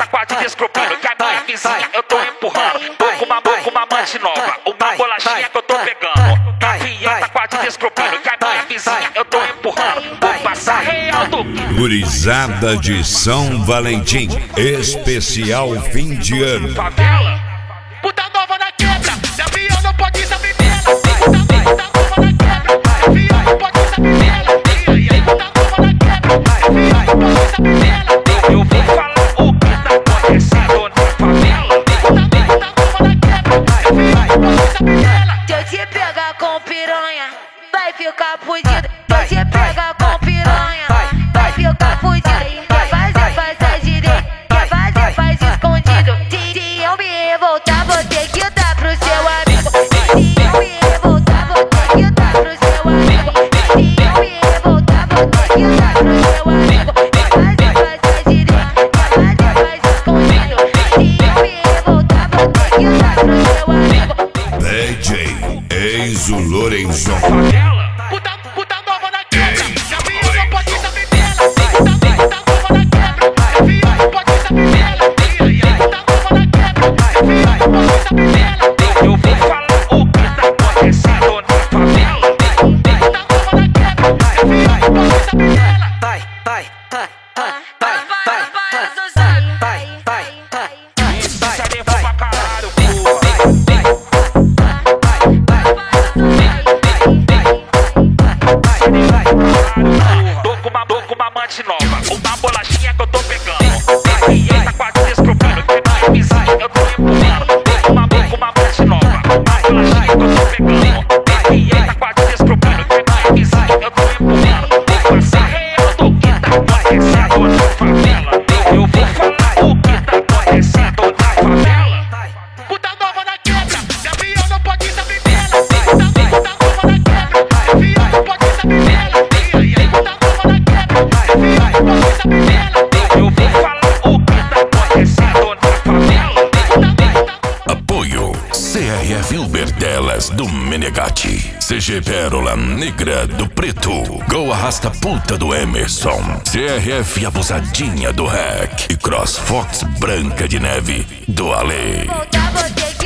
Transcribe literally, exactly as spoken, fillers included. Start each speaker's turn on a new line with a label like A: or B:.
A: quase descrupando, que a minha vizinha eu tô empurrando. Tô com uma, com uma amante nova, uma bolachinha que eu tô pegando. A vinheta quase descrupando, que a minha vizinha eu tô empurrando. Vou passar real do
B: Gurizada de São Valentim, especial fim de ano.
A: Favela, puta nova na quebra, se avião não pode saber dela. Puta nova na quebra, se avião não pode saber dela. Puta nova na quebra, se avião não pode saber dela. Eu vou falar o que tá acontecendo na favela. Puta nova na quebra, se avião não pode saber dela.
C: Se eu te pegar com piranha, vai ficar fudido. Se eu te pegar com piranha, vai ficar fudido. Quer fazer, faz a direita. Quer fazer, faz escondido. Se, se eu me revoltar, vou ter que dar pro seu amigo. Se eu me revoltar, vou ter que dar pro seu amigo. Se eu me revoltar, vou ter que dar pro seu amigo. Quer fazer, faz a direita. Quer fazer, faz escondido. Se eu me revoltar, vou ter que dar pro seu amigo.
B: D J Enzo Lorenzo.
A: Favela, puta, puta nova na quebra, se avião não pode saber dela. Puta, puta nova na quebra, se avião não pode saber dela. Puta nova na quebra, se avião não pode saber dela. Eu vou falar o que tá acontecendo na favela. Puta nova na quebra, se avião não pode saber dela.
D: Vai, vai, vai, vai, vai, vai, vai, vai, vai,
A: Isso é levou pra caralho, porra. Tô com uma, tô com uma amante nova, uma bolachinha que eu tô pegando. A vinheta quase descrupando, que a minha vizinha eu tô empurrando. Tô com uma, tô com uma amante nova, uma bolachinha que eu tô pegando. A vinheta quase descrupando, que a minha vizinha eu tô empurrando. Vou passar real do que tá acontecendo na favela. Eu vou falar o que tá acontecendo na favela. Puta nova na quebra, se avião não pode saber dela. Puta, puta nova na quebra, se avião não pode saber dela. Eu vou falar o que tá acontecendo na favela.
E: Apoio C R F Uber delas do Menegatti, C G Pérola Negra do Preto, Go Arrasta Puta do Emerson, C R F Abusadinha do Hack e Cross Fox Branca de Neve do Ale.
C: Voltar, vou ter